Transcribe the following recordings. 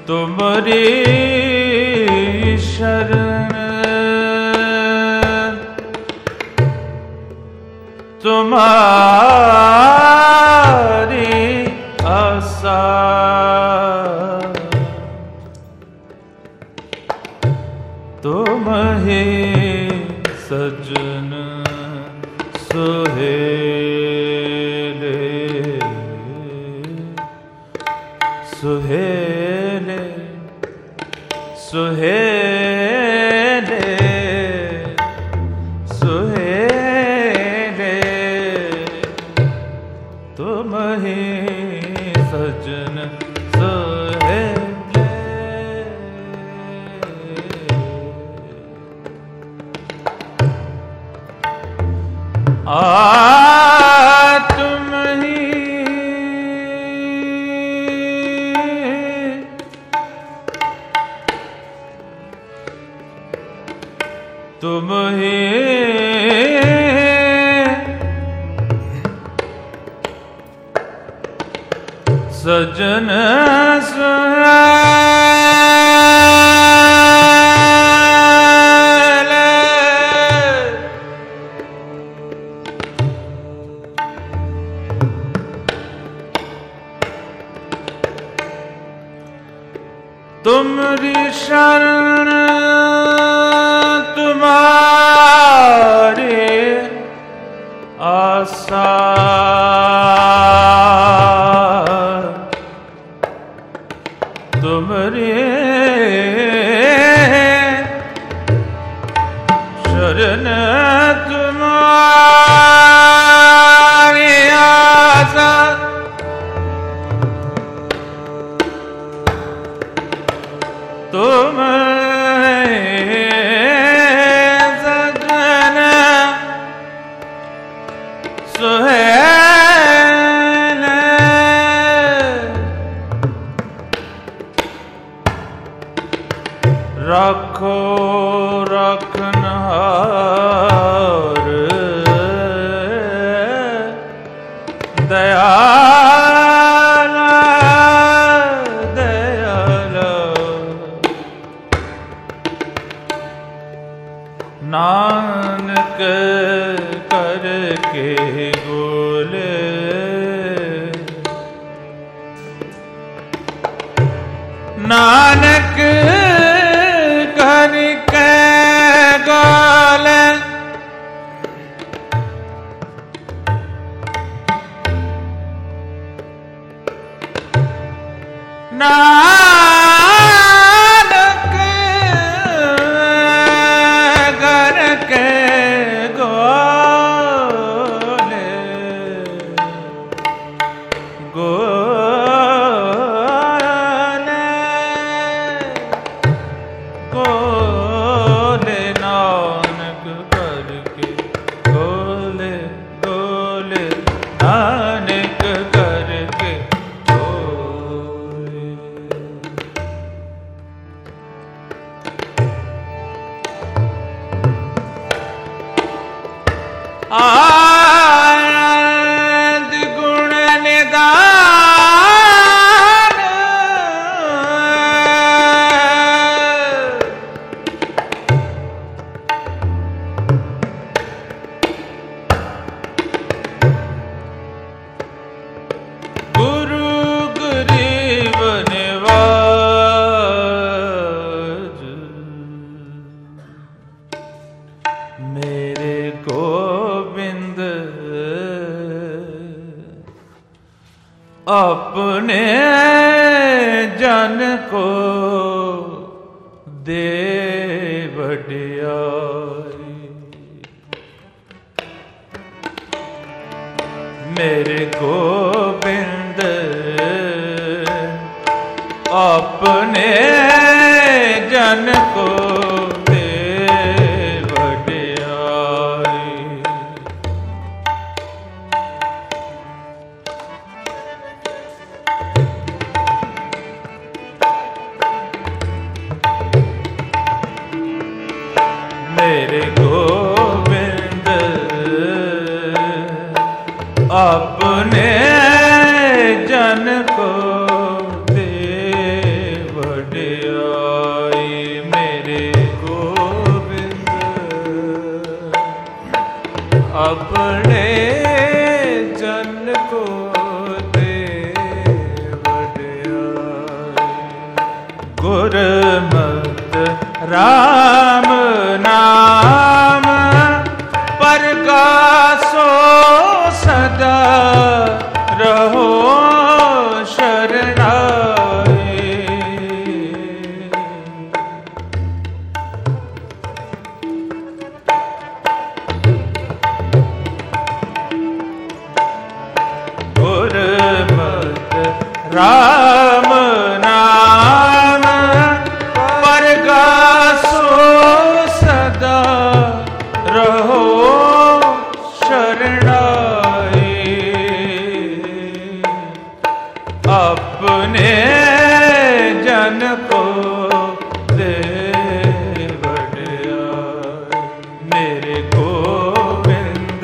तुमरी शरण तुम्हारी आशा तुम ही सजन सुहेले सुहेले सुहेले सुहेले तुम ही सजन सुहेले तुम ही तुम ही सजन सुहेले तुमरी शरण तुम्हारी आशा तुमरी शरण तुम्हारी आशा तुम सजन सुहेले रखो रखनहार दयाला दयाला नानक करके बोले नानक करके बोले नानक करके गोले गोले गोले नानक करके गोले गोले नानक करके गोले आदि गुण निदान गुरु गरीब निवाज मेरे गोविंद अपने जन को दे वडियाई मेरे गोविंद अपने जन को दे वडियाई मेरे गोविंद अपने जन को दे अपने जन को दे वड्याई। गुरमत राम नाम परगासो सदा रहो शरणाई। गुरमत राम नाम परगासो सदा रहो शरणाई। अपने जन को दे वड्याई। मेरे गोविंद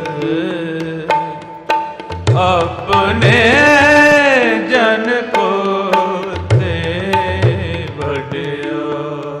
अपने जन को दे वड्याई।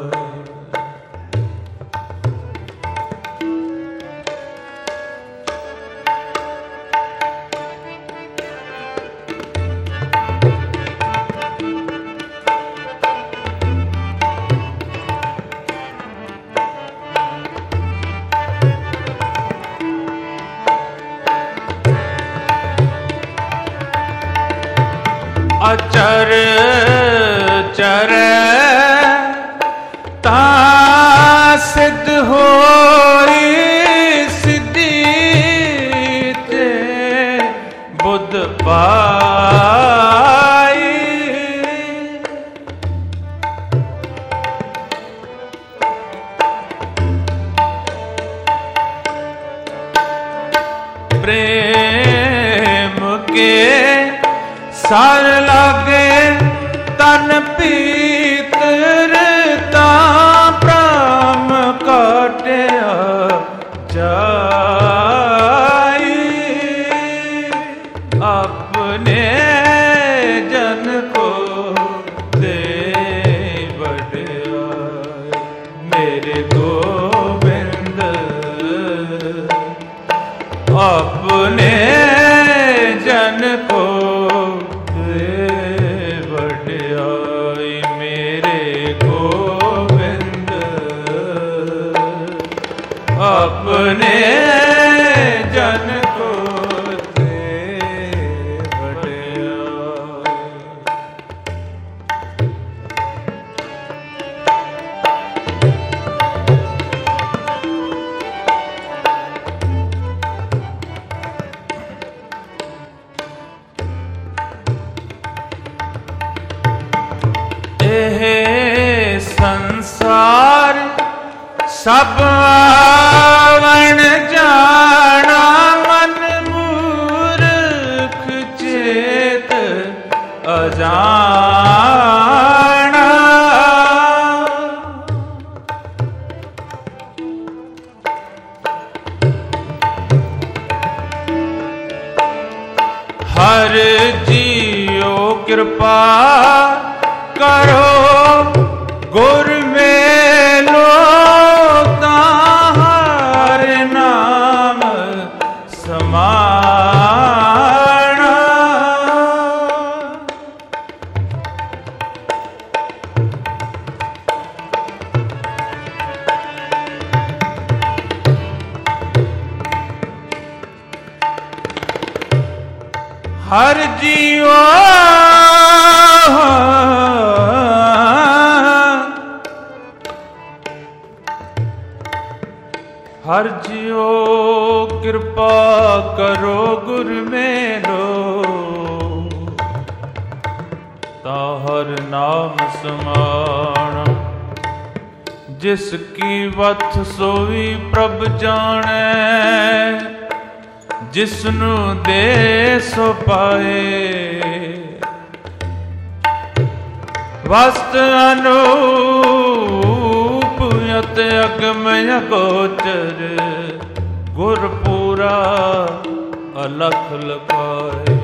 अचर चरै ता सिद्ध होई सिद्धि ते बुद्ध पाई। प्रेम के सार लागे तन पीतर ता प्राम काटिया जाई। अपने जन को दे वड्याई। मेरे गोविंद अपने जन को अपने जन को दे वड्याई। एह संसार सब आवण जाना मन मूर्ख चेत अजाना। हर जियो कृपा करो गुर मेलो ताहर नाम समाना। हर जीवा हर जियो कृपा करो गुर मेलो ताहर नाम समाना। जिसकी वथ सोई प्रभ जाने जिसनु दे सो पाए। वस्त अनूप यत अगमय गोचर गुरपुरा अलख लखाए।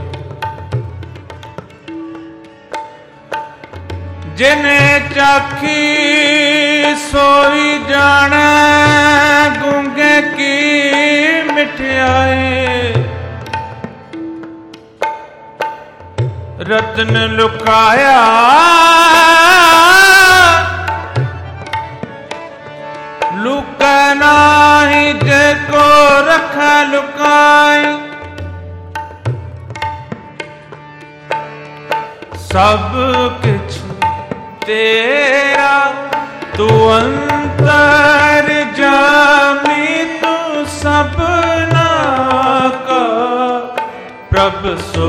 जिन्हें चाखी सोई जाने गूंगे की मिट ਮਿਠਿਆਈ। ਰਤਨ ਲੁਕਾਇਆ ਲੁਕੈ ਨਾਹੀ, ਜੇ ਕੋ ਰਖੈ ਲੁਕਾਈ। ਸਭ ਕਿਛ ਤੇਰਾ ਤੂੰ ਅੰਤਰ ਜਾਮੀ, ਤੂੰ ਸਭਨਾ ਕਾ ਪ੍ਰਭ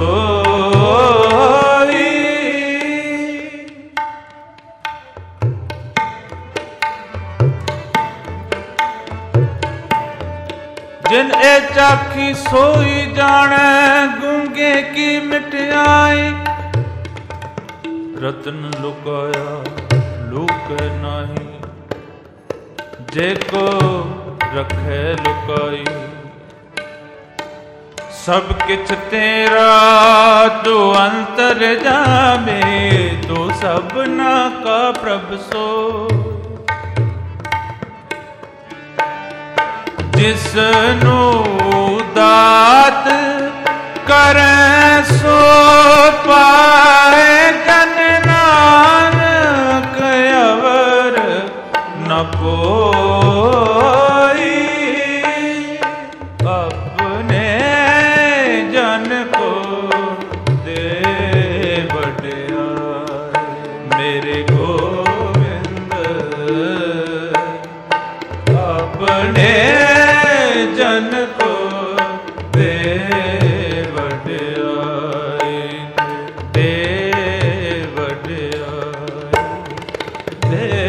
ਸੋਈ। ਜਿਨ ਇਹ ਚਾਖੀ ਸੋਈ ਜਾਣੈ, ਗੂੰਗੇ ਕੀ ਮਿਠਿਆਈ। ਰਤਨ ਲੁਕਾਇਆ ਲੁਕੈ ਨਾਹੀ, ਜੇ ਕੋ ਰਖੈ ਲੁਕਾਈ। ਸਭ ਕਿਛ ਤੇਰਾ ਤੂੰ ਅੰਤਰ ਜਾਮੇ, ਤੂੰ ਸਭਨਾ ਕਾ ਪ੍ਰਭ ਸੋਈ। ਜਿਸ ਨੂੰ ਦਾਤ ਕਰੈ ਸੋ ਪਾਏ, ਜਨ ਨਾਨਕ ਅਵਰ ਨ ਕੋਈ। ਆਪਣੇ ਜਨ ਕੋ ਦੇ ਵਡਿਆਈ, ਮੇਰੇ ਗੋਬਿੰਦ ਆਪਣੇ ਜਨ ਕੋ ਦੇ ਵਡਿਆਈ, ਦੇ ਵਡਿਆਈ, ਦੇ